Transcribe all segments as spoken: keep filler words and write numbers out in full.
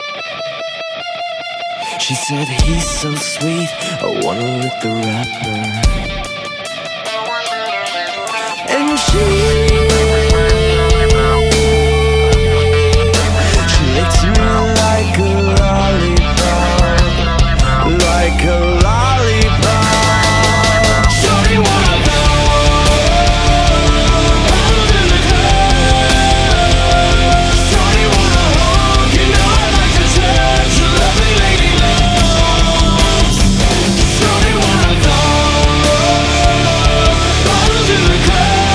She said he's so sweet, I wanna lick the rapper. And she She licked me like a lollipop, like a lollipop. Shorty wanna go out in the club. Shorty wanna hold, you know I like to touch your lovely lady loves. Shorty wanna go bottles in the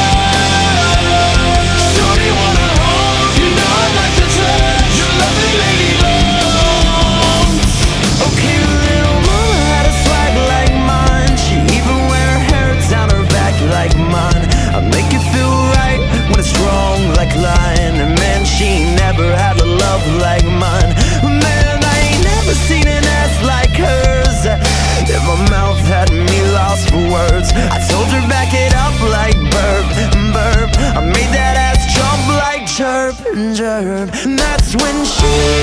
club. Shorty wanna hold, you know I like to touch your lovely lady loves. Okay, little mama had a swag like mine. She even wear her hair down her back like mine. I make it feel right when it's wrong like lying. And man, she never had a love like mine. Man, I ain't never seen an ass like hers. If my mouth had me lost for words, I told her back it up like burp, burp. I made that ass jump like chirp and chirp. And that's when she